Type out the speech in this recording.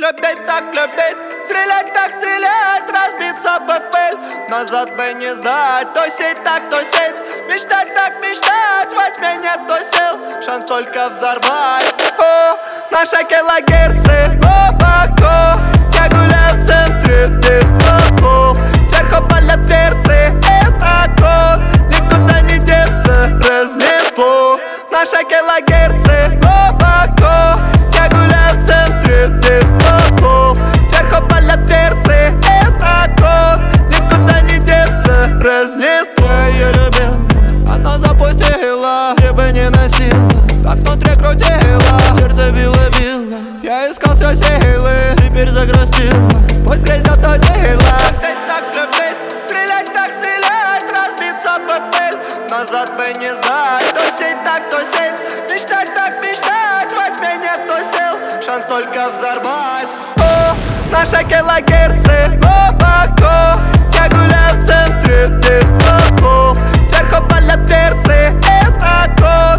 Любить так любить, стрелять так стрелять, разбиться бы в пыль, назад бы не сдать. То сеть так, то сеть, мечтать так мечтать, во тьме нету сил, шанс только взорвать. О, наши килогерцы глубоко, я гуляю в центре дискотеку, сверху палят перцы из окон, никуда не деться, разнесло. Наши килогерцы глубоко, я гуляю в центре дискотеку, сверху палят перцы из окон, никуда не деться, разнесло. Я ее любил, она запустила, где бы не носила, как внутри крутила, сердце било-било. Я искал все силы, теперь загрустила, пусть грязет то дело. Любить так любить, стрелять так стрелять, разбиться бы в пыль, назад бы не сдать. То сеть так, то сеть, мечтать так мечтать, во тьме нету сил, шанс только взорвать. О, наши килогерцы глубоко, я гуляю в центре дискотеку, сверху палят перцы из окон,